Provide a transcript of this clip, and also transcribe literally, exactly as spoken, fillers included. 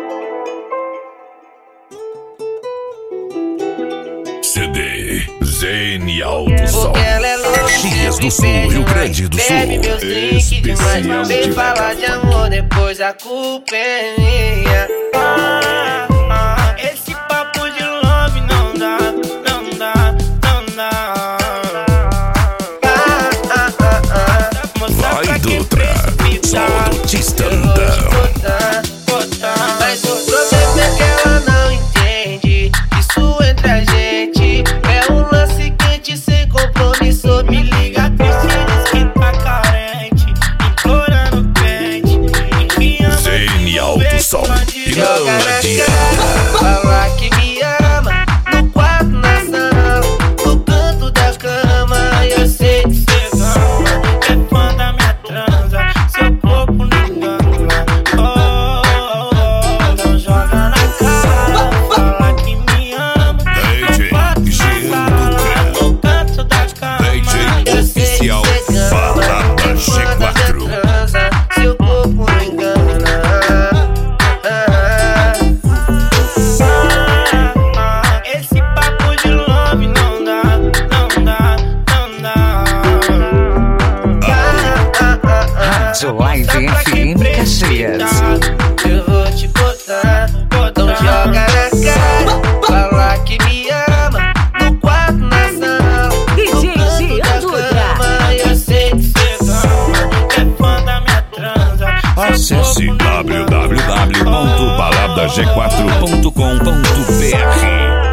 C D Zen Alto Som, Caxias do Sul, Rio Grande do Sul. Especial de vem falar de amor, depois a culpa é minha. Ah, ah, esse papo de love não dá, não dá, não dá. Ah, ah, ah, ah. Vai, Dutra, só do Tistandão. Mas o problema é que ela não entende. Isso entre a gente é um lance quente sem compromisso. Me liga triste, diz que tá carente, implorando pente, enfiando Zen Alto Som, e não Joga na adianta. cara, fala que me ama. No quarto, na sala, no canto da cama. Eu sei que cê ama, é fã da minha transa, seu corpo não engana. Oh, oh, oh, então joga na cara, fala que me ama. D J No quarto, Gil na sala, Dutra, no canto da cama. D J oficial, Balada G quatro. Seu corpo não engana. Esse papo de love não dá, não dá, não dá. Rádio Live F M Caxias. Eu vou te botar, então joga na cara. Fala que me ama. No quarto, na sala, D J no canto Gil da Dutra. cama. Eu sei que cê Ama, é fã da minha transa. Acesse w w w ponto balada g quatro ponto com ponto b r.